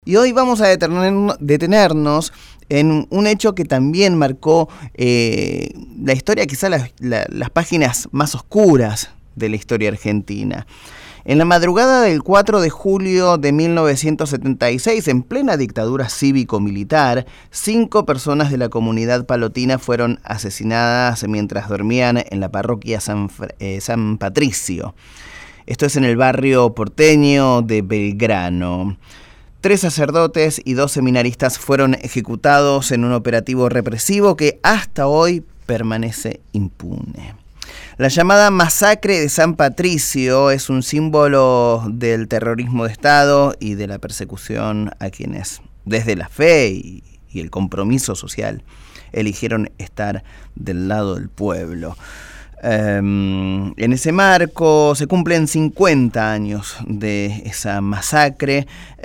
Y hoy vamos a detenernos en un hecho que también marcó la historia, quizá las páginas más oscuras de la historia argentina. En la madrugada del 4 de julio de 1976, en plena dictadura cívico-militar, 5 personas de la comunidad palotina fueron asesinadas mientras dormían en la parroquia San Patricio. Esto es en el barrio porteño de Belgrano. 3 sacerdotes y 2 seminaristas fueron ejecutados en un operativo represivo que hasta hoy permanece impune. La llamada masacre de San Patricio es un símbolo del terrorismo de Estado y de la persecución a quienes, desde la fe y el compromiso social, eligieron estar del lado del pueblo. En ese marco se cumplen 50 años de esa masacre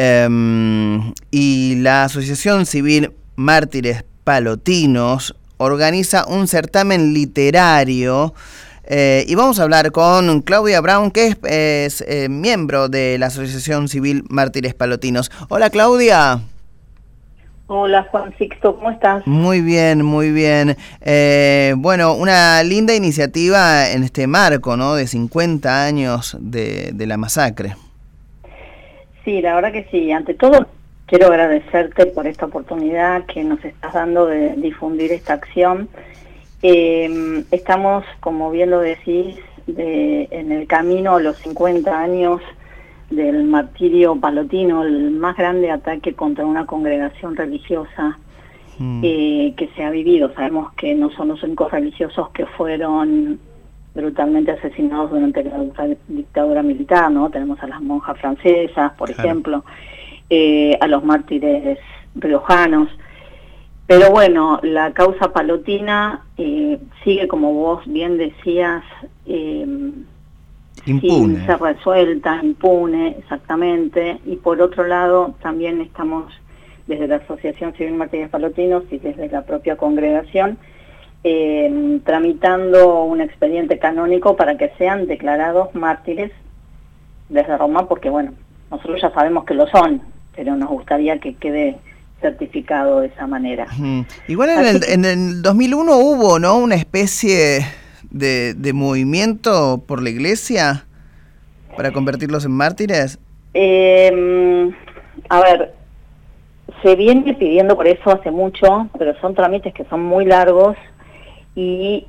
y la Asociación Civil Mártires Palotinos organiza un certamen literario y vamos a hablar con Claudia Brown, que es miembro de la Asociación Civil Mártires Palotinos. Hola, Claudia. Hola, Juan Sixto, ¿cómo estás? Muy bien, muy bien. Bueno, una linda iniciativa en este marco, ¿no? De 50 años de la masacre. Sí, la verdad que sí. Ante todo, quiero agradecerte por esta oportunidad que nos estás dando de difundir esta acción. Estamos, como bien lo decís, en el camino a los 50 años del martirio palotino, el más grande ataque contra una congregación religiosa que se ha vivido. Sabemos que no son los únicos religiosos que fueron brutalmente asesinados durante la dictadura militar, ¿no? Tenemos a las monjas francesas, por ejemplo, a los mártires riojanos. Pero bueno, la causa palotina sigue, como vos bien decías, impune. Sin ser resuelta, impune, exactamente. Y por otro lado, también estamos desde la Asociación Civil Mártires Palotinos y desde la propia congregación tramitando un expediente canónico para que sean declarados mártires desde Roma, porque bueno, nosotros ya sabemos que lo son, pero nos gustaría que quede certificado de esa manera. Igual en el 2001 hubo, ¿no?, una especie de movimiento por la Iglesia para convertirlos en mártires. A ver, se viene pidiendo por eso hace mucho, pero son trámites que son muy largos y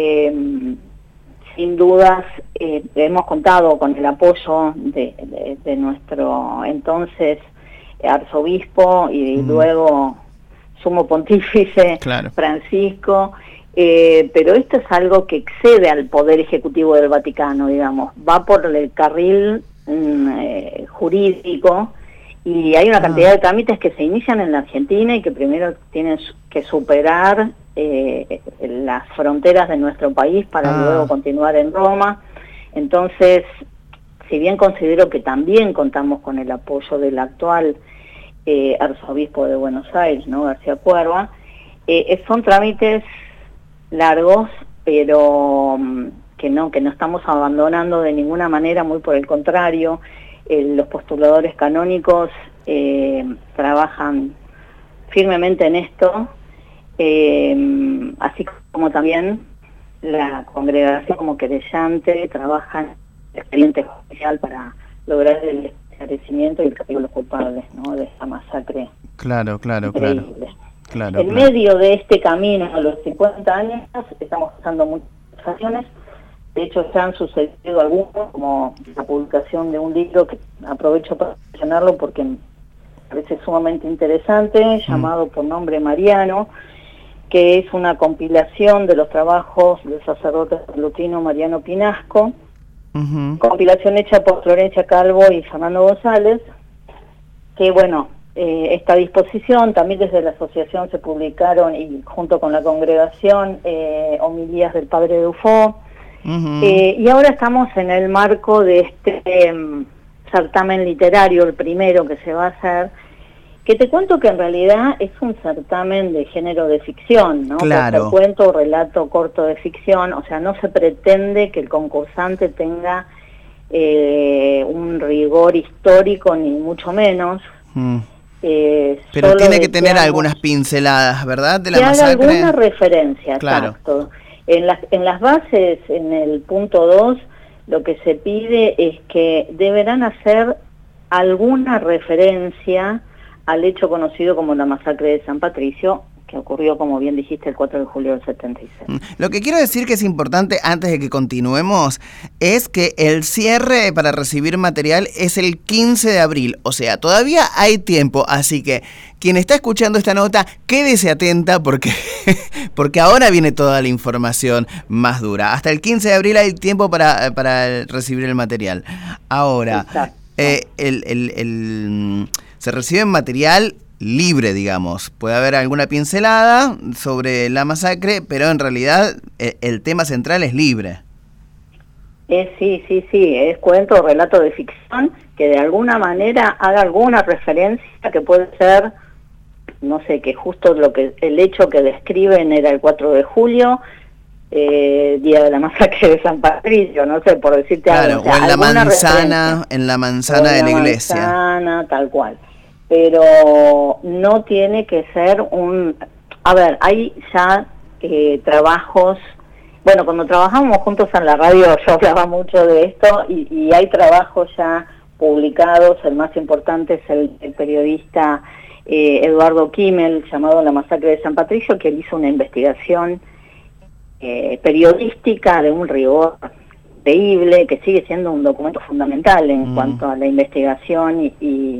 sin dudas hemos contado con el apoyo de nuestro entonces arzobispo y luego sumo pontífice, claro, Francisco. Pero esto es algo que excede al poder ejecutivo del Vaticano, digamos, va por el carril jurídico y hay una cantidad de trámites que se inician en la Argentina y que primero tienen que superar las fronteras de nuestro país para luego continuar en Roma. Entonces, si bien considero que también contamos con el apoyo del actual arzobispo de Buenos Aires, ¿no?, García Cuerva, son trámites largos, pero que no estamos abandonando de ninguna manera, muy por el contrario. Los postuladores canónicos trabajan firmemente en esto, así como también la congregación como querellante trabaja en el expediente judicial para lograr el esclarecimiento y el castigo de los culpables, ¿no?, de esta masacre. Claro. En medio de este camino a los 50 años estamos pasando muchas acciones. De hecho, ya han sucedido algunos, como la publicación de un libro que aprovecho para mencionarlo porque me parece sumamente interesante, llamado por nombre Mariano, que es una compilación de los trabajos del sacerdote palotino Mariano Pinasco, compilación hecha por Florencia Calvo y Fernando González, que bueno, esta disposición, también desde la asociación se publicaron, y junto con la congregación, homilías del padre Dufo, y ahora estamos en el marco de este certamen literario, el primero que se va a hacer, que te cuento que en realidad es un certamen de género de ficción, ¿no? Claro. Cuento, relato corto de ficción, o sea, no se pretende que el concursante tenga un rigor histórico, ni mucho menos. Pero tiene que tener algunas pinceladas, ¿verdad? De la masacre. masacre. Haga alguna referencia, claro. Exacto. En las bases, en el punto 2, lo que se pide es que deberán hacer alguna referencia al hecho conocido como la masacre de San Patricio, que ocurrió, como bien dijiste, el 4 de julio del 76. Lo que quiero decir que es importante, antes de que continuemos, es que el cierre para recibir material es el 15 de abril, o sea, todavía hay tiempo, así que quien está escuchando esta nota, quédese atenta porque ahora viene toda la información más dura. Hasta el 15 de abril hay tiempo para recibir el material. Ahora, se recibe material libre, digamos. Puede haber alguna pincelada sobre la masacre, pero en realidad el tema central es libre. Sí, es cuento o relato de ficción que de alguna manera haga alguna referencia que puede ser, no sé, que justo el hecho que describen era el 4 de julio, día de la masacre de San Patricio, no sé, por decirte algo. O sea, en la manzana de la iglesia. Manzana, tal cual. Pero no tiene que ser A ver, hay ya trabajos... Bueno, cuando trabajamos juntos en la radio yo hablaba mucho de esto y hay trabajos ya publicados. El más importante es el periodista Eduardo Kimmel, llamado La masacre de San Patricio, que él hizo una investigación periodística de un rigor increíble, que sigue siendo un documento fundamental en cuanto a la investigación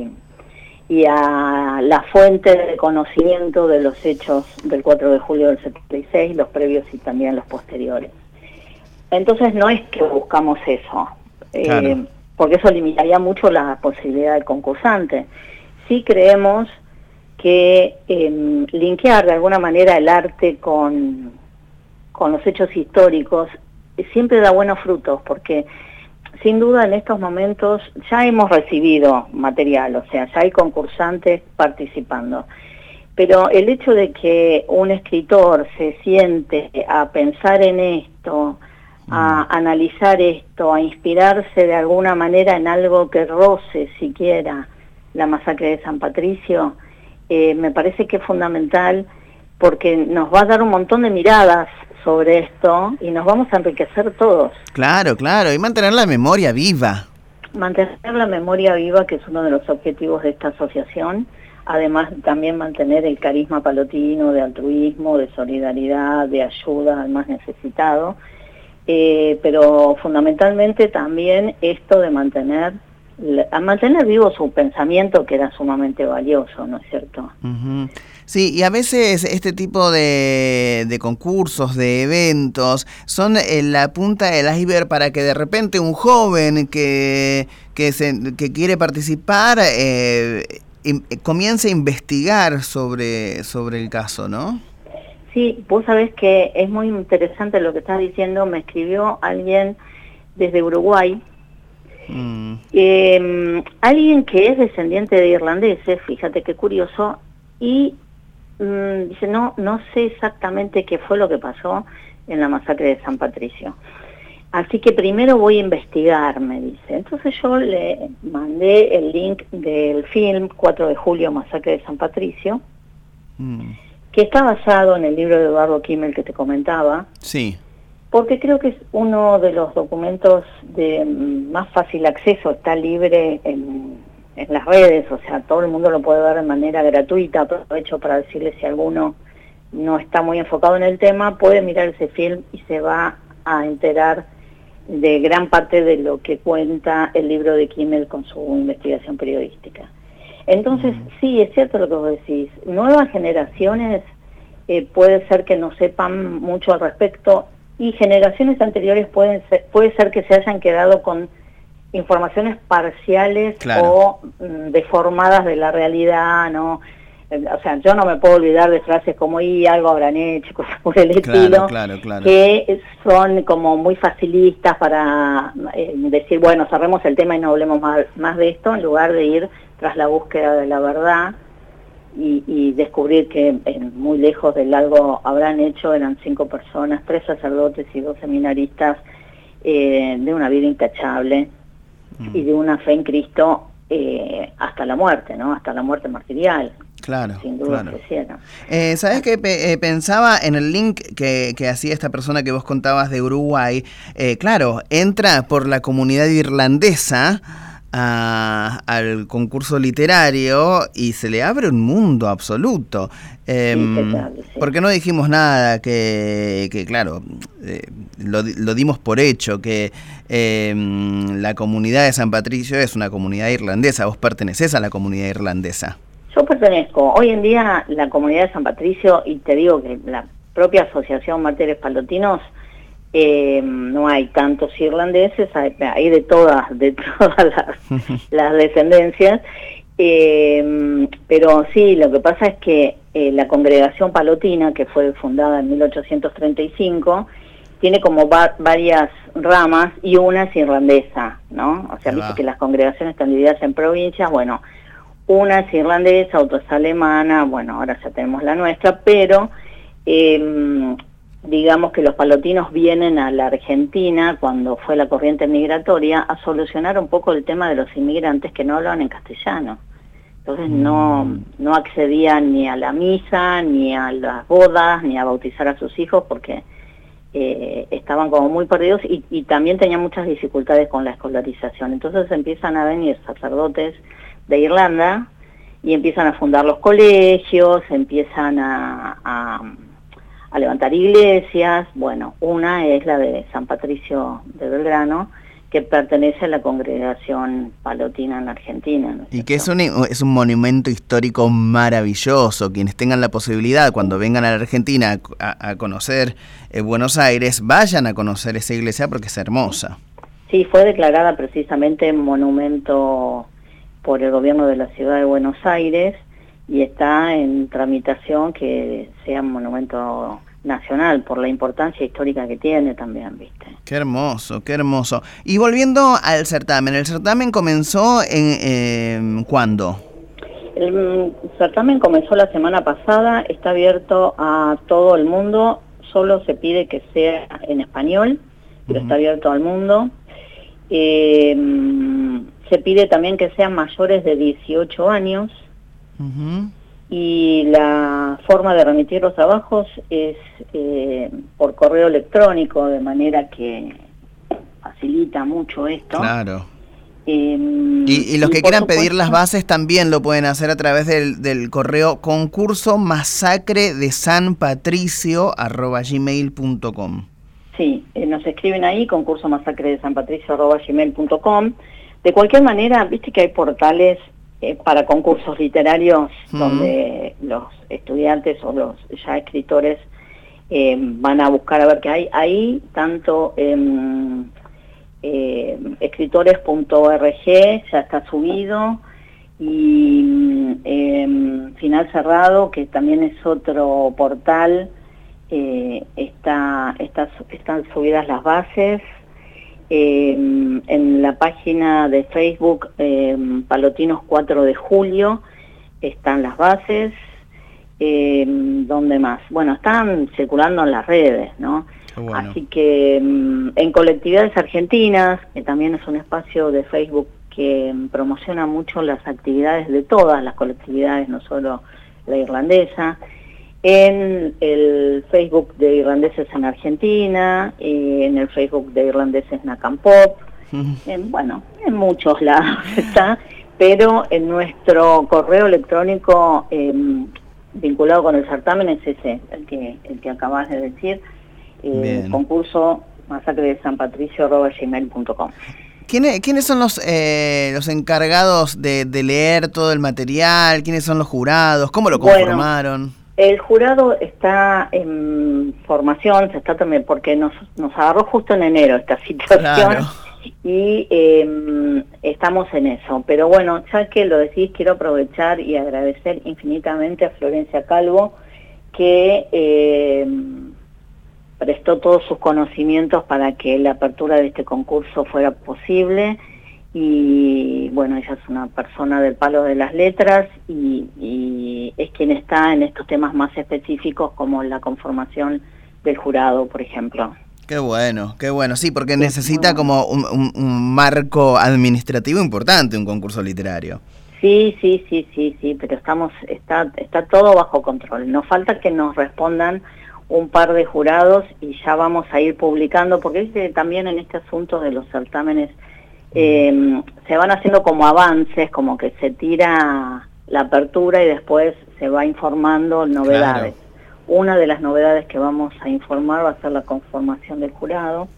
y a la fuente de conocimiento de los hechos del 4 de julio del 76, los previos y también los posteriores. Entonces no es que buscamos eso, claro, porque eso limitaría mucho la posibilidad del concursante. Sí creemos que linkear de alguna manera el arte con los hechos históricos siempre da buenos frutos, porque sin duda en estos momentos ya hemos recibido material, o sea, ya hay concursantes participando. Pero el hecho de que un escritor se siente a pensar en esto, a analizar esto, a inspirarse de alguna manera en algo que roce siquiera la masacre de San Patricio, me parece que es fundamental porque nos va a dar un montón de miradas sobre esto y nos vamos a enriquecer todos. Claro, y mantener la memoria viva. Mantener la memoria viva, que es uno de los objetivos de esta asociación, además también mantener el carisma palotino de altruismo, de solidaridad, de ayuda al más necesitado, pero fundamentalmente también esto de mantener vivo su pensamiento, que era sumamente valioso, ¿no es cierto? Uh-huh. Sí, y a veces este tipo de concursos, de eventos, son la punta del iceberg para que de repente un joven que quiere participar comience a investigar sobre el caso, ¿no? Sí, vos sabés que es muy interesante lo que estás diciendo. Me escribió alguien desde Uruguay, alguien que es descendiente de irlandeses, fíjate qué curioso, y dice, no sé exactamente qué fue lo que pasó en la masacre de San Patricio. Así que primero voy a investigar, me dice. Entonces yo le mandé el link del film 4 de julio, Masacre de San Patricio, que está basado en el libro de Eduardo Kimmel que te comentaba. Sí. Porque creo que es uno de los documentos de más fácil acceso, está libre en las redes, o sea, todo el mundo lo puede ver de manera gratuita. Aprovecho para decirle, si alguno no está muy enfocado en el tema, puede mirar ese film y se va a enterar de gran parte de lo que cuenta el libro de Kimmel con su investigación periodística. Entonces, sí, es cierto lo que vos decís. Nuevas generaciones puede ser que no sepan mucho al respecto, y generaciones anteriores puede ser que se hayan quedado con informaciones parciales, claro, o deformadas de la realidad, ¿no? O sea, yo no me puedo olvidar de frases como "y algo habrán hecho", cosas por el estilo, claro. Que son como muy facilistas para decir, bueno, cerremos el tema y no hablemos más de esto, en lugar de ir tras la búsqueda de la verdad y descubrir que muy lejos del algo habrán hecho eran 5 personas, 3 sacerdotes y 2 seminaristas, de una vida intachable y de una fe en Cristo hasta la muerte, ¿no? Hasta la muerte martirial. Claro, sin duda claro. se hicieron. ¿Sabes qué? Pensaba en el link que hacía esta persona que vos contabas de Uruguay. Claro, entra por la comunidad irlandesa al concurso literario y se le abre un mundo absoluto. Sí. ¿Por qué no dijimos nada? Que claro, lo dimos por hecho, que la comunidad de San Patricio es una comunidad irlandesa. Vos pertenecés a la comunidad irlandesa. Yo pertenezco. Hoy en día la comunidad de San Patricio, y te digo que la propia Asociación Mártires Palotinos, no hay tantos irlandeses, hay de todas las descendencias, pero sí, lo que pasa es que la congregación palotina, que fue fundada en 1835, tiene como varias ramas y una es irlandesa, ¿no? O sea, viste que las congregaciones están divididas en provincias, bueno, una es irlandesa, otra es alemana, bueno, ahora ya tenemos la nuestra, pero digamos que los palotinos vienen a la Argentina cuando fue la corriente migratoria a solucionar un poco el tema de los inmigrantes que no hablaban en castellano. Entonces no accedían ni a la misa, ni a las bodas, ni a bautizar a sus hijos porque estaban como muy perdidos y también tenían muchas dificultades con la escolarización. Entonces empiezan a venir sacerdotes de Irlanda y empiezan a fundar los colegios, empiezan a levantar iglesias. Bueno, una es la de San Patricio de Belgrano, que pertenece a la congregación palotina en Argentina, ¿no? Y que es un monumento histórico maravilloso. Quienes tengan la posibilidad, cuando vengan a la Argentina a conocer Buenos Aires, vayan a conocer esa iglesia porque es hermosa. Sí, fue declarada precisamente monumento por el gobierno de la ciudad de Buenos Aires y está en tramitación que sea un monumento nacional por la importancia histórica que tiene también, ¿viste? Qué hermoso, qué hermoso. Y volviendo al certamen, ¿el certamen comenzó cuándo? El certamen comenzó la semana pasada, está abierto a todo el mundo, solo se pide que sea en español, pero está abierto al mundo. Se pide también que sean mayores de 18 años y la forma de remitir los trabajos es por correo electrónico, de manera que facilita mucho esto. Claro. Y los que quieran pedir las bases también lo pueden hacer a través del correo concursomasacredesanpatricio@gmail.com. Sí, nos escriben ahí, concursomasacredesanpatricio@gmail.com. De cualquier manera, viste que hay portales para concursos literarios donde los estudiantes o los ya escritores van a buscar a ver qué hay. Ahí tanto escritores.org ya está subido y Final Cerrado, que también es otro portal, están subidas las bases. En la página de Facebook Palotinos 4 de Julio están las bases. ¿Dónde más? Bueno, están circulando en las redes, ¿no? Bueno. Así que en Colectividades Argentinas, que también es un espacio de Facebook que promociona mucho las actividades de todas las colectividades, no solo la irlandesa, en el Facebook de Irlandeses en Argentina, en el Facebook de Irlandeses Nacampop, en muchos lados está, pero en nuestro correo electrónico vinculado con el certamen es ese, el que acabas de decir, concurso masacredesanpatricio@gmail.com. ¿Quiénes son los encargados de leer todo el material? ¿Quiénes son los jurados? ¿Cómo lo conformaron? El jurado está en formación, se está también porque nos agarró justo en enero esta situación. Claro. Y estamos en eso. Pero bueno, ya que lo decís, quiero aprovechar y agradecer infinitamente a Florencia Calvo, que prestó todos sus conocimientos para que la apertura de este concurso fuera posible. Y bueno, ella es una persona del palo de las letras y es quien está en estos temas más específicos como la conformación del jurado, por ejemplo. Qué bueno, sí, porque necesita como un marco administrativo importante, un concurso literario. Sí, pero está todo bajo control. Nos falta que nos respondan un par de jurados y ya vamos a ir publicando, porque también en este asunto de los certámenes se van haciendo como avances, como que se tira la apertura y después se va informando novedades. Claro. Una de las novedades que vamos a informar va a ser la conformación del jurado.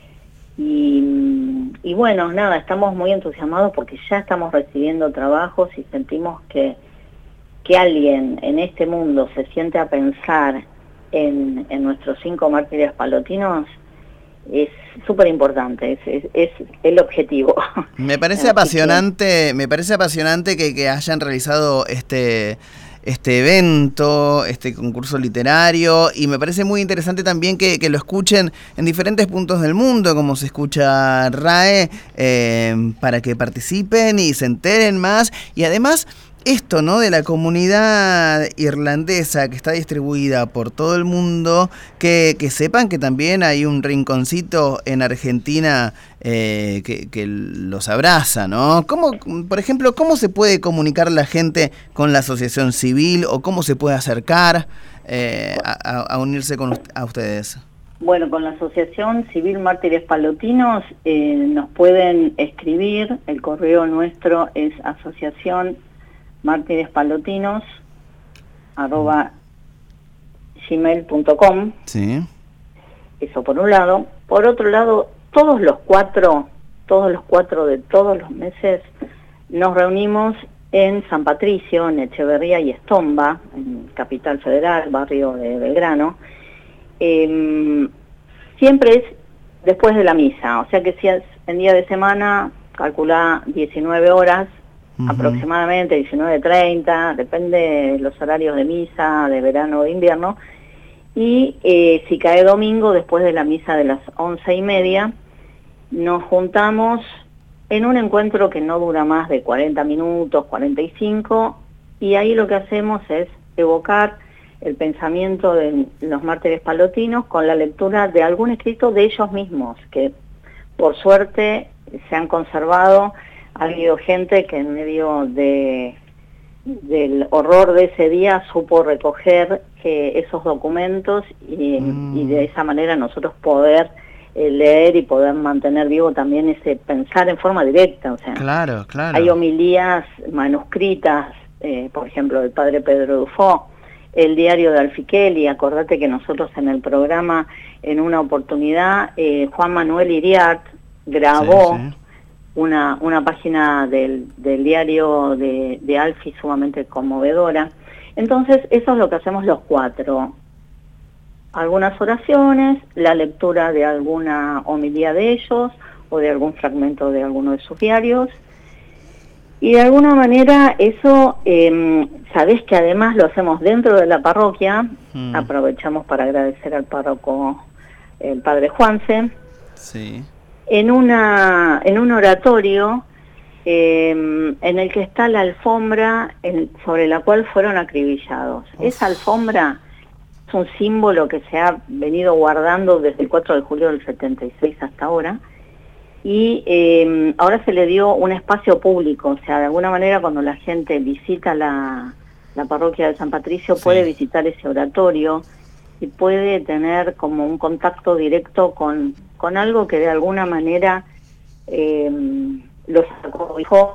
Y bueno, nada, estamos muy entusiasmados porque ya estamos recibiendo trabajos y sentimos que alguien en este mundo se siente a pensar en nuestros 5 mártires palotinos es súper importante, es el objetivo. Me parece apasionante, que hayan realizado este evento, este concurso literario, y me parece muy interesante también que lo escuchen en diferentes puntos del mundo, como se escucha RAE, para que participen y se enteren más, y además esto, ¿no?, de la comunidad irlandesa que está distribuida por todo el mundo, que sepan que también hay un rinconcito en Argentina que los abraza, ¿no? Por ejemplo, ¿cómo se puede comunicar la gente con la asociación civil o cómo se puede acercar a unirse a ustedes? Bueno, con la Asociación Civil Mártires Palotinos nos pueden escribir, el correo nuestro es asociacionmartirespalotinos@gmail.com. Sí. Eso por un lado. Por otro lado, todos los cuatro de todos los meses nos reunimos en San Patricio, en Echeverría y Estomba, en Capital Federal, barrio de Belgrano. Siempre es después de la misa, o sea que si es en día de semana, calculá 19 horas, aproximadamente 19:30, depende de los horarios de misa, de verano o de invierno, y si cae domingo, después de la misa de las 11:30, nos juntamos en un encuentro que no dura más de 40 minutos, 45, y ahí lo que hacemos es evocar el pensamiento de los mártires palotinos con la lectura de algún escrito de ellos mismos, que por suerte se han conservado. Ha habido gente que en medio del horror de ese día supo recoger esos documentos y de esa manera nosotros poder leer y poder mantener vivo también ese pensar en forma directa. O sea, claro. Hay homilías manuscritas, por ejemplo, del padre Pedro Dufo, el diario de Alfiqueli. Acordate que nosotros en el programa, en una oportunidad, Juan Manuel Iriart grabó una página del diario de Alfi sumamente conmovedora. Entonces, eso es lo que hacemos los cuatro. Algunas oraciones, la lectura de alguna homilía de ellos o de algún fragmento de alguno de sus diarios. Y de alguna manera eso, sabés que además lo hacemos dentro de la parroquia. Aprovechamos para agradecer al párroco, el padre Juanse. Sí. En un oratorio en el que está la alfombra sobre la cual fueron acribillados. Esa alfombra es un símbolo que se ha venido guardando desde el 4 de julio del 76 hasta ahora, y ahora se le dio un espacio público. O sea, de alguna manera cuando la gente visita la parroquia de San Patricio puede visitar ese oratorio y puede tener como un contacto directo con algo que de alguna manera los acobijó.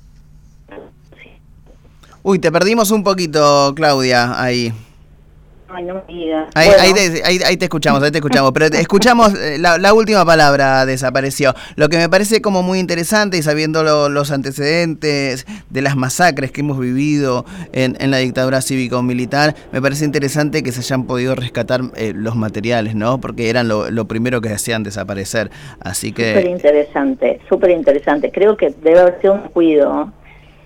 Uy, te perdimos un poquito, Claudia, ahí. Ay, no me digas. Ahí te escuchamos, pero escuchamos la última palabra, desapareció. Lo que me parece como muy interesante, y sabiendo los antecedentes de las masacres que hemos vivido en la dictadura cívico-militar, me parece interesante que se hayan podido rescatar los materiales, ¿no? Porque eran lo primero que hacían desaparecer. Así que... Súper interesante. Creo que debe haber sido un cuidado.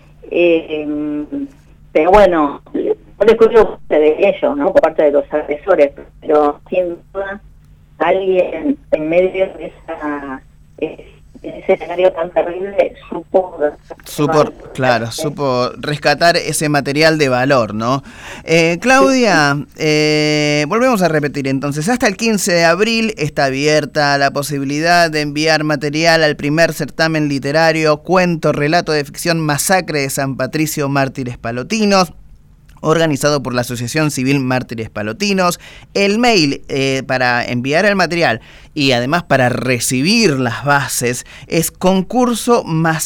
Pero bueno, no descubrimos de ellos, ¿no? Por parte de los agresores, pero sin duda alguien en medio de en ese escenario tan terrible supo rescatar ese material de valor, ¿no? Claudia, volvemos a repetir entonces, hasta el 15 de abril está abierta la posibilidad de enviar material al primer certamen literario, cuento, relato de ficción, Masacre de San Patricio, Mártires Palotinos, organizado por la Asociación Civil Mártires Palotinos. El mail para enviar el material y además para recibir las bases es concurso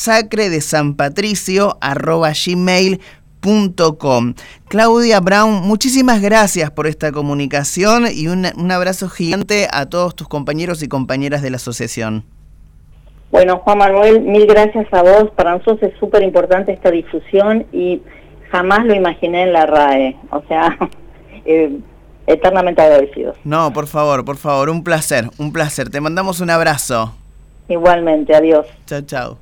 masacredesanpatricio@gmail.com. Claudia Braun, muchísimas gracias por esta comunicación y un abrazo gigante a todos tus compañeros y compañeras de la asociación. Bueno, Juan Manuel, mil gracias a vos. Para nosotros es súper importante esta difusión y jamás lo imaginé en la RAE, o sea, eternamente agradecidos. No, por favor, un placer, te mandamos un abrazo. Igualmente, adiós. Chao, chao.